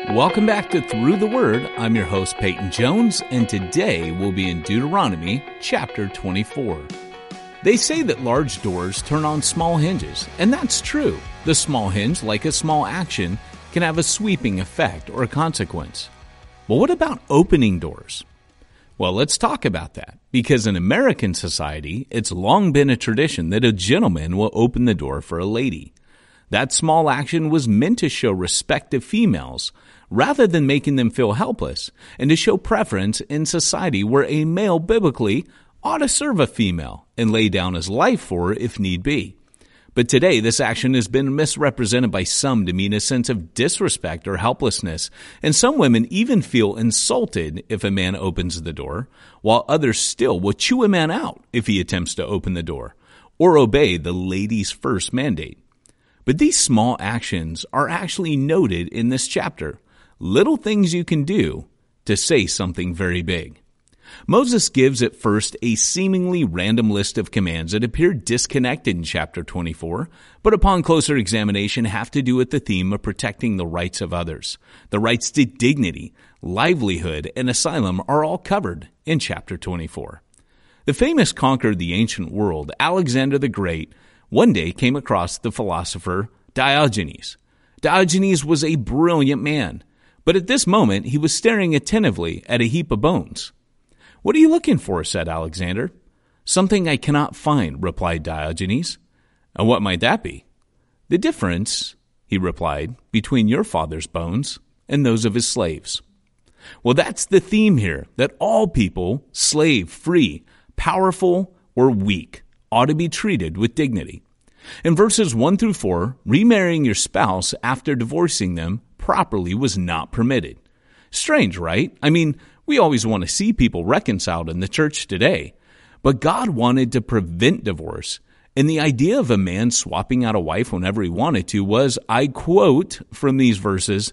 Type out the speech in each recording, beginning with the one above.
Welcome back to Through the Word. I'm your host, Peyton Jones, and today we'll be in Deuteronomy chapter 24. They say that large doors turn on small hinges, and that's true. The small hinge, like a small action, can have a sweeping effect or a consequence. But what about opening doors? Well, let's talk about that, because in American society, it's long been a tradition that a gentleman will open the door for a lady. That small action was meant to show respect to females, rather than making them feel helpless, and to show preference in society where a male biblically ought to serve a female and lay down his life for her if need be. But today, this action has been misrepresented by some to mean a sense of disrespect or helplessness, and some women even feel insulted if a man opens the door, while others still will chew a man out if he attempts to open the door, or obey the ladies' first mandate. But these small actions are actually noted in this chapter. Little things you can do to say something very big. Moses gives at first a seemingly random list of commands that appear disconnected in chapter 24, but upon closer examination have to do with the theme of protecting the rights of others. The rights to dignity, livelihood, and asylum are all covered in chapter 24. The famous conqueror of the ancient world, Alexander the Great, one day came across the philosopher Diogenes. Diogenes was a brilliant man, but at this moment he was staring attentively at a heap of bones. "What are you looking for?" said Alexander. "Something I cannot find," replied Diogenes. "And what might that be?" "The difference," he replied, "between your father's bones and those of his slaves." Well, that's the theme here, that all people, slave, free, powerful, or weak, ought to be treated with dignity. In verses 1 through 4, remarrying your spouse after divorcing them properly was not permitted. Strange, right? I mean, we always want to see people reconciled in the church today. But God wanted to prevent divorce, and the idea of a man swapping out a wife whenever he wanted to was, I quote from these verses,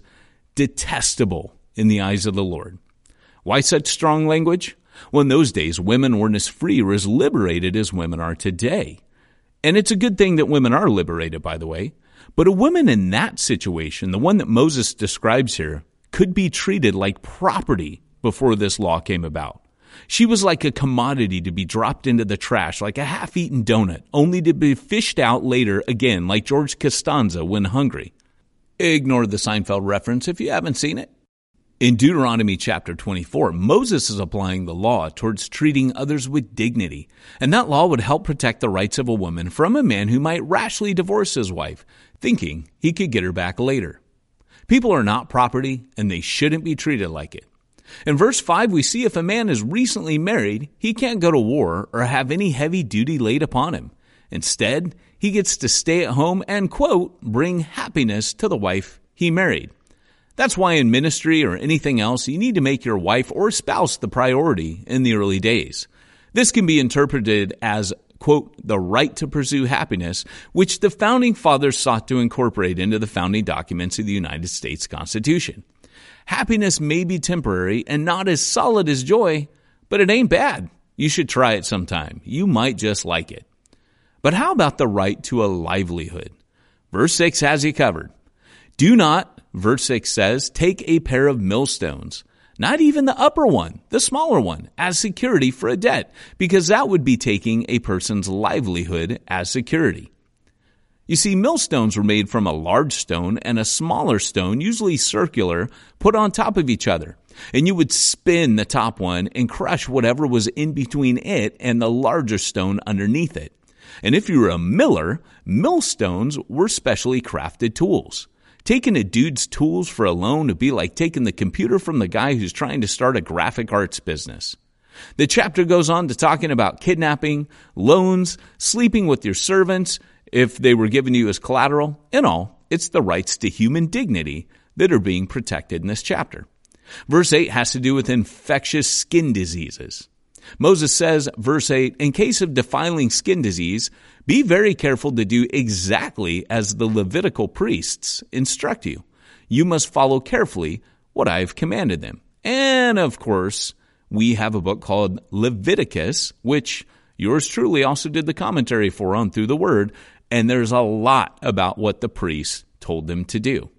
detestable in the eyes of the Lord. Why such strong language? Well, in those days, women weren't as free or as liberated as women are today. And it's a good thing that women are liberated, by the way. But a woman in that situation, the one that Moses describes here, could be treated like property before this law came about. She was like a commodity to be dropped into the trash, like a half-eaten donut, only to be fished out later again, like George Costanza when hungry. Ignore the Seinfeld reference if you haven't seen it. In Deuteronomy chapter 24, Moses is applying the law towards treating others with dignity, and that law would help protect the rights of a woman from a man who might rashly divorce his wife, thinking he could get her back later. People are not property, and they shouldn't be treated like it. In verse 5, we see if a man is recently married, he can't go to war or have any heavy duty laid upon him. Instead, he gets to stay at home and, quote, bring happiness to the wife he married. That's why in ministry or anything else, you need to make your wife or spouse the priority in the early days. This can be interpreted as, quote, the right to pursue happiness, which the founding fathers sought to incorporate into the founding documents of the United States Constitution. Happiness may be temporary and not as solid as joy, but it ain't bad. You should try it sometime. You might just like it. But how about the right to a livelihood? Verse 6 has you covered. Do not, verse 6 says, take a pair of millstones, not even the upper one, the smaller one, as security for a debt, because that would be taking a person's livelihood as security. You see, millstones were made from a large stone and a smaller stone, usually circular, put on top of each other. And you would spin the top one and crush whatever was in between it and the larger stone underneath it. And if you were a miller, millstones were specially crafted tools. Taking a dude's tools for a loan would be like taking the computer from the guy who's trying to start a graphic arts business. The chapter goes on to talking about kidnapping, loans, sleeping with your servants, if they were given you as collateral. In all, it's the rights to human dignity that are being protected in this chapter. Verse 8 has to do with infectious skin diseases. Moses says, verse 8, in case of defiling skin disease, be very careful to do exactly as the Levitical priests instruct you. You must follow carefully what I have commanded them. And of course, we have a book called Leviticus, which yours truly also did the commentary for on Through the Word, and there's a lot about what the priests told them to do.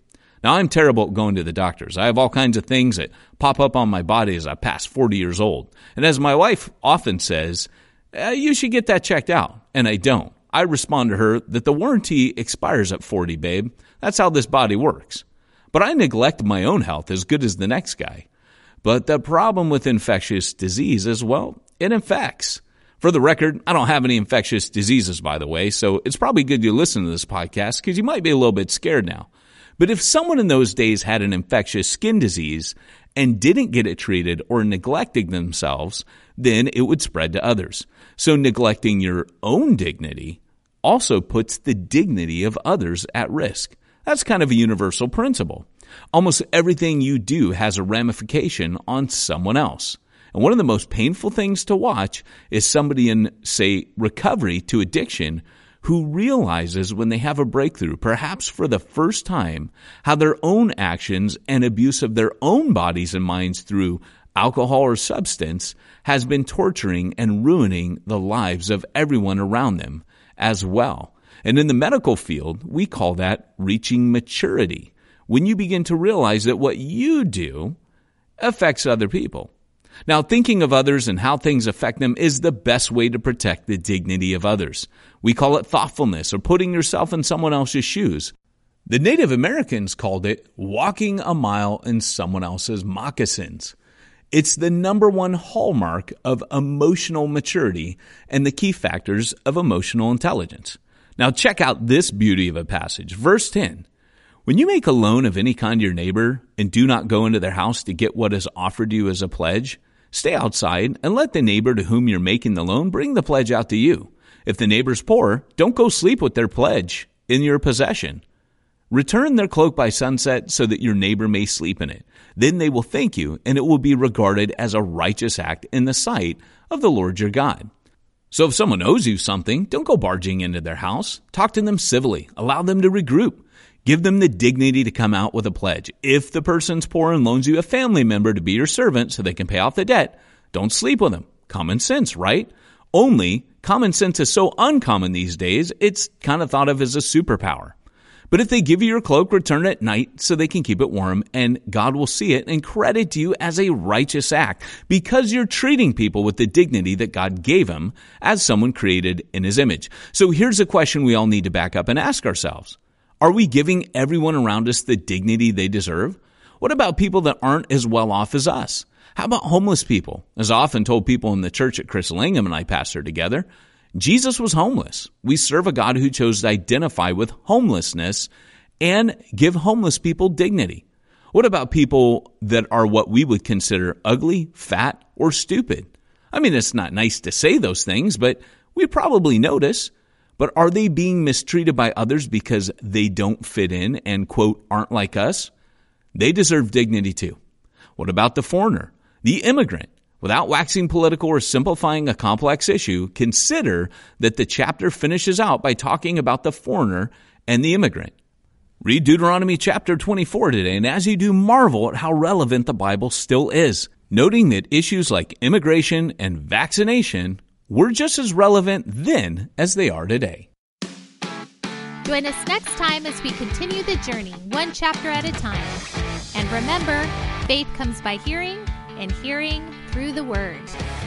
Now, I'm terrible at going to the doctors. I have all kinds of things that pop up on my body as I pass 40 years old. And as my wife often says, you should get that checked out. And I don't. I respond to her that the warranty expires at 40, babe. That's how this body works. But I neglect my own health as good as the next guy. But the problem with infectious disease is, well, it infects. For the record, I don't have any infectious diseases, by the way, so it's probably good you listen to this podcast because you might be a little bit scared now. But if someone in those days had an infectious skin disease and didn't get it treated or neglected themselves, then it would spread to others. So neglecting your own dignity also puts the dignity of others at risk. That's kind of a universal principle. Almost everything you do has a ramification on someone else. And one of the most painful things to watch is somebody in, say, recovery to addiction who realizes when they have a breakthrough, perhaps for the first time, how their own actions and abuse of their own bodies and minds through alcohol or substance has been torturing and ruining the lives of everyone around them as well. And in the medical field, we call that reaching maturity, when you begin to realize that what you do affects other people. Now, thinking of others and how things affect them is the best way to protect the dignity of others. We call it thoughtfulness or putting yourself in someone else's shoes. The Native Americans called it walking a mile in someone else's moccasins. It's the number one hallmark of emotional maturity and the key factors of emotional intelligence. Now, check out this beauty of a passage. Verse 10. When you make a loan of any kind to your neighbor and do not go into their house to get what is offered you as a pledge, stay outside and let the neighbor to whom you're making the loan bring the pledge out to you. If the neighbor's poor, don't go sleep with their pledge in your possession. Return their cloak by sunset so that your neighbor may sleep in it. Then they will thank you, and it will be regarded as a righteous act in the sight of the Lord your God. So if someone owes you something, don't go barging into their house. Talk to them civilly. Allow them to regroup. Give them the dignity to come out with a pledge. If the person's poor and loans you a family member to be your servant so they can pay off the debt, don't sleep with them. Common sense, right? Only common sense is so uncommon these days, it's kind of thought of as a superpower. But if they give you your cloak, return it at night so they can keep it warm, and God will see it and credit you as a righteous act because you're treating people with the dignity that God gave them as someone created in His image. So here's a question we all need to back up and ask ourselves. Are we giving everyone around us the dignity they deserve? What about people that aren't as well off as us? How about homeless people? As I often told people in the church at Chris Langham and I pastor together, Jesus was homeless. We serve a God who chose to identify with homelessness and give homeless people dignity. What about people that are what we would consider ugly, fat, or stupid? I mean, it's not nice to say those things, but we probably notice. But are they being mistreated by others because they don't fit in and, quote, aren't like us? They deserve dignity too. What about the foreigner, the immigrant? Without waxing political or simplifying a complex issue, consider that the chapter finishes out by talking about the foreigner and the immigrant. Read Deuteronomy chapter 24 today, and as you do, marvel at how relevant the Bible still is, noting that issues like immigration and vaccination were just as relevant then as they are today. Join us next time as we continue the journey, one chapter at a time. And remember, faith comes by hearing, and hearing through the Word.